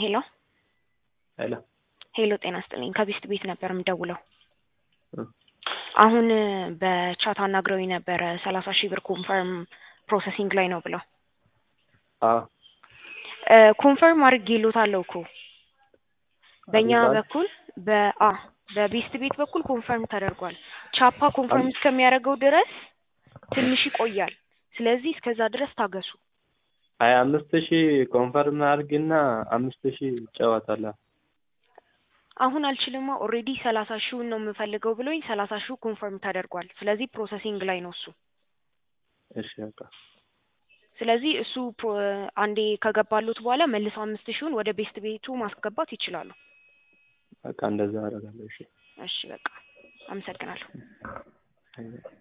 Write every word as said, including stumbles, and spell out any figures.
ሄሎ ሄሎ ሄሎ ጤና ይስጥልኝ ከቢስት ቤት ነበር የምደውለው። አሁን በቻት አናግረውኝ ነበር ሰላሳ ሺህ ብር ኮንፈርም ፕሮሰሲንግ ላይ ነው ብለው። አዎ ኮንፈርም አድርጌልዎታለሁ እኮ በእኛ አድርገዋል? በኩል በአ በቢስት ቤት በኩል ኮንፈርም ተደርጓል። ቻፓ ኮንፈርም እስከሚያደርገው ድረስ ትንሽ ይቆያል። ስለዚህ እስከዛ ድረስ ታገሱ። ሀያ አምስት ሺህ ኮንፈርም አድርግና አምስት ሺህ ጨዋታለሁ። አሁን አልችልማ ኦሬዲ ሰላሳ ሺውን ነው የምፈልገው ብሎኝ ሰላሳ ሺው ኮንፈርም ተደርጓል። ስለዚህ ፕሮሰሲንግ ላይ ነው እሱ። እሺ በቃ ስለዚህ እሱ አንዴ ከገባሉት በኋላ መልሰው አምስት ሺውን ወደ ቤስት ቤቱ ማስገባት ይችላሉ። በቃ እንደዛ አደርጋለሁ። እሺ እሺ በቃ አመሰግናለሁ።